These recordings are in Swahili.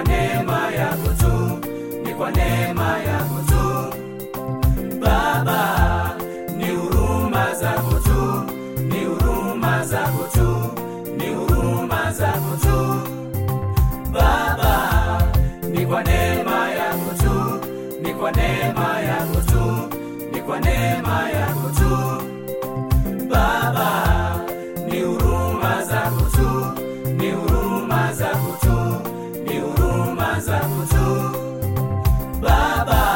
kwa neema yako tu, ni kwa neema yako tu. Baba, ni huruma zako tu, ni huruma zako tu, ni huruma zako tu. Baba, ni kwa neema yako tu, ni kwa neema yako tu, ni kwa neema yako tu. Baba, ni huruma zako tu, ni huruma zako tu, ni huruma zako tu. Baba,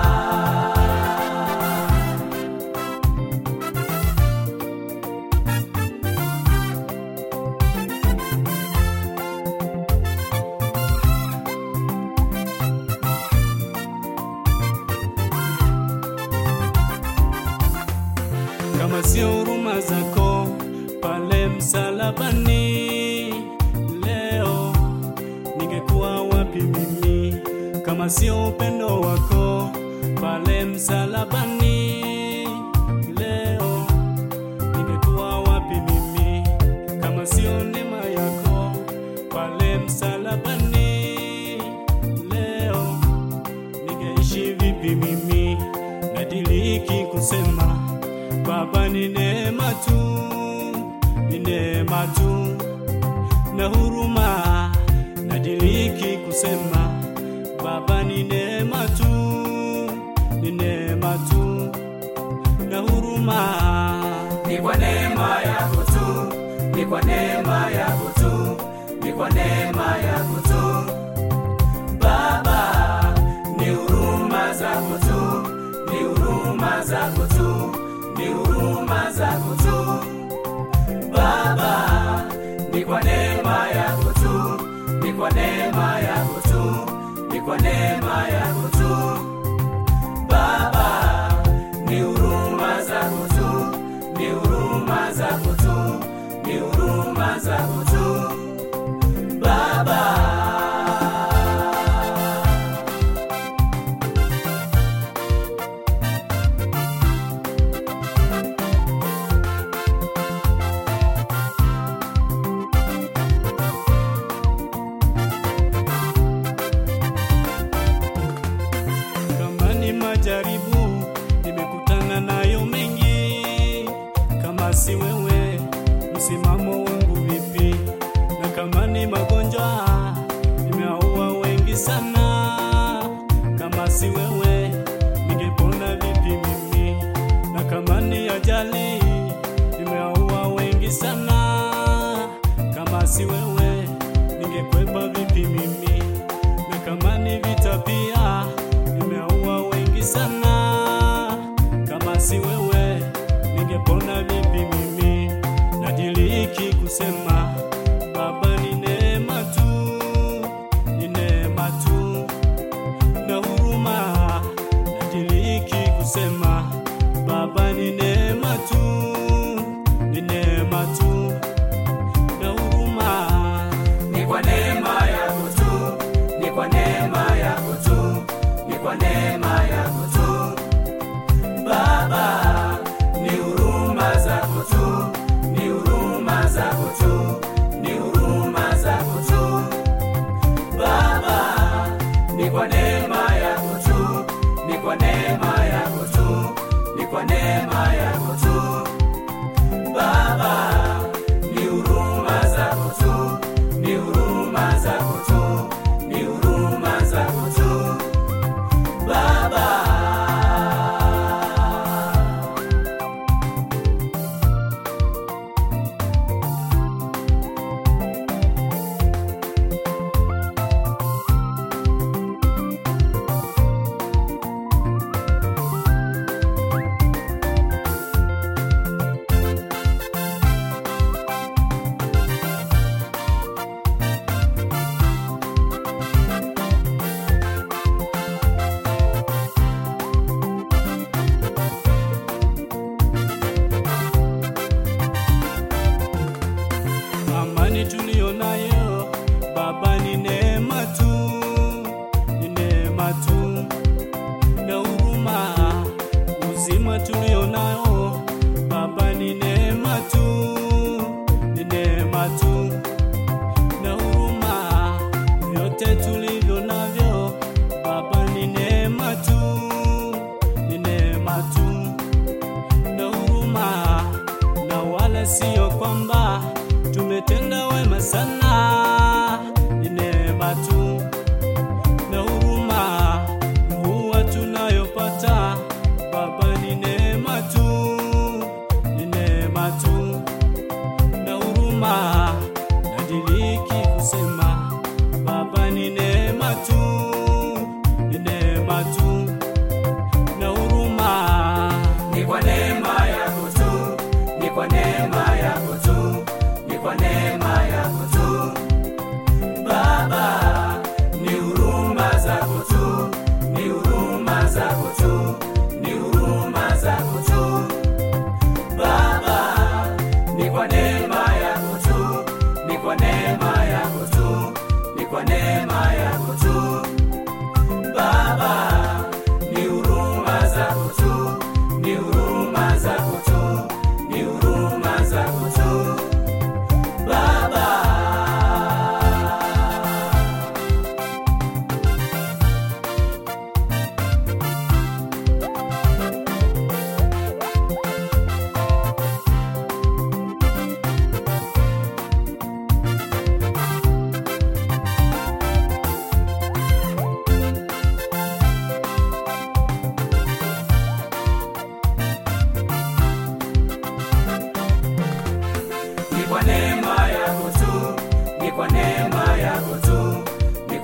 kama sio huruma zako pale msalabani, leo ningekuwa wapi mimi? Kama sio upendo wako pale msalabani, leo ningekuwa wapi mimi? Kama sio neema yako pale msalabani, leo ningeishi vipi mimi? Nadiliki kusema Baba, ni neema tu, ni neema tu na huruma. Nadiliki kusema Baba, ni neema tu, ni neema tu na huruma. Ni kwa neema yako tu, ni kwa neema yako tu, ni kwa neema yako tu. Baba, ni huruma zako tu, ni huruma zako tu, ni huruma zako tu. Baba, ni kwa neema yako tu, ni kwa neema yako tu, ni kwa neema yako tu. Baba, ni huruma zako tu, ni huruma zako tu, ni huruma zako tu. Baba, majaribu nimekutana nayo mengi, kama si wewe msimamo wangu vipi? Na kama ni magonjwa nimeua wengi sana, kama si wewe ningepona vipi mimi? Na kama ni ajali nimeua wengi sana, kama si wewe ningekwepa vipi mimi? Na kama ni vita pia nimeua wengi sana, kama si wewe ningepona vipi mimi? Nadiliki kusema Baba, ni neema tu, ni neema tu na huruma. Nadiliki kusema Baba, ni neema tu, ni neema tu na huruma. Ni kwa neema yako tu, ni kwa neema yako tu, ni kwa neema yako tu. Baba, ni huruma zako tu, ni huruma zako tu, ni huruma zako tu. Baba, ni kwa neema yako tu, ni kwa neema yako tu, ni kwa neema yako tu. Baba, ni huruma zako tu, ni huruma zako tu, ni huruma zako tu. Baba,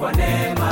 kwa neema